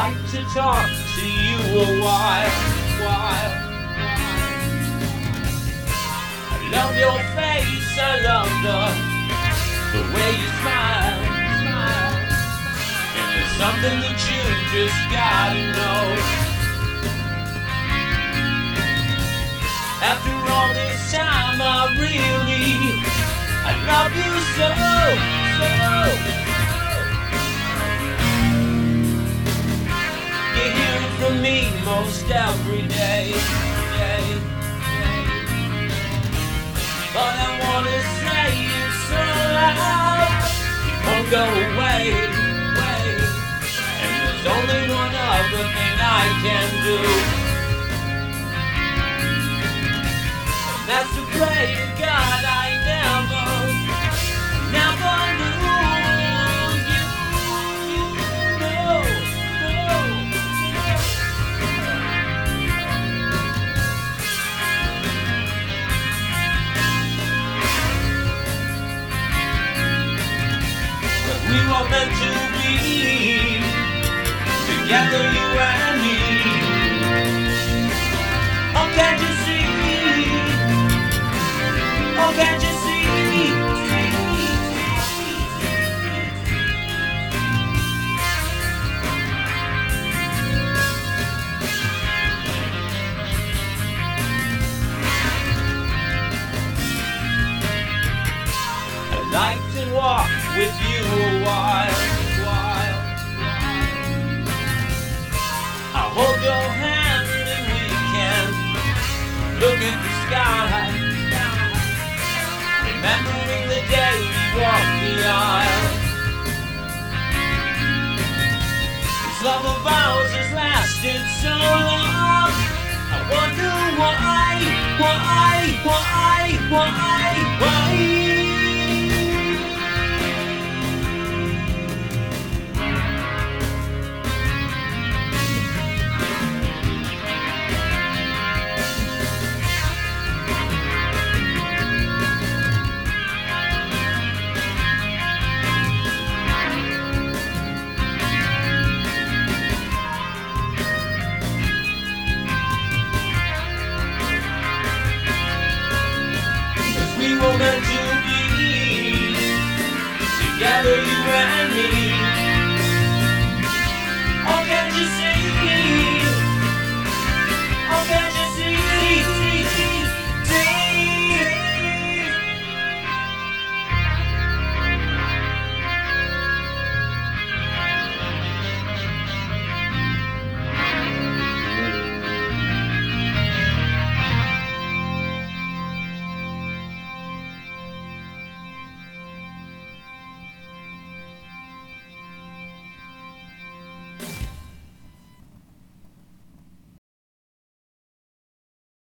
like to talk to you a while. I love your face, I love the way you smile. And there's something that you just gotta know. After all this time, I love you so. You hear it from me most every day. But I wanna say it so loud, it won't go away. And there's only one other thing I can do, and that's to pray to God I never lose you. No. We were meant to be together, you and me. Oh, can't you see? Oh, can't you see? I'd like to walk with you a while. I'll hold your hand and we can look at the sky, remembering the day we walked the aisle. This love of ours has lasted so long. I wonder why?